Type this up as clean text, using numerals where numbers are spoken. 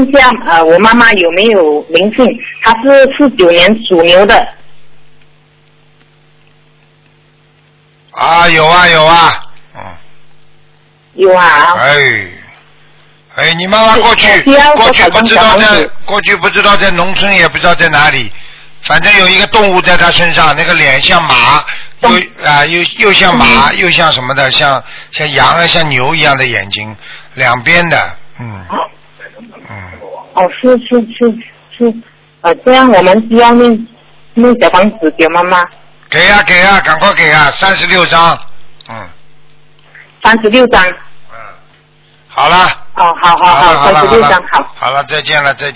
一下我妈妈有没有灵性？她是49年属牛的。 啊，有啊有啊， 有啊。 你妈妈过去不知道在农村，也不知道在哪里，反正有一个动物在她身上，那个脸像马，又像马又像什么的，像羊啊像牛一样的眼睛，两边的， 是，这样我们需要念小房子给妈妈。 给呀，赶快给啊，36张 ，36张。 好了。 好，36张好。 好了，再见了。